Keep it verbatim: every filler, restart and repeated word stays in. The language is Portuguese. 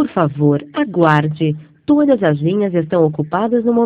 Por favor, aguarde. Todas as linhas estão ocupadas no momento.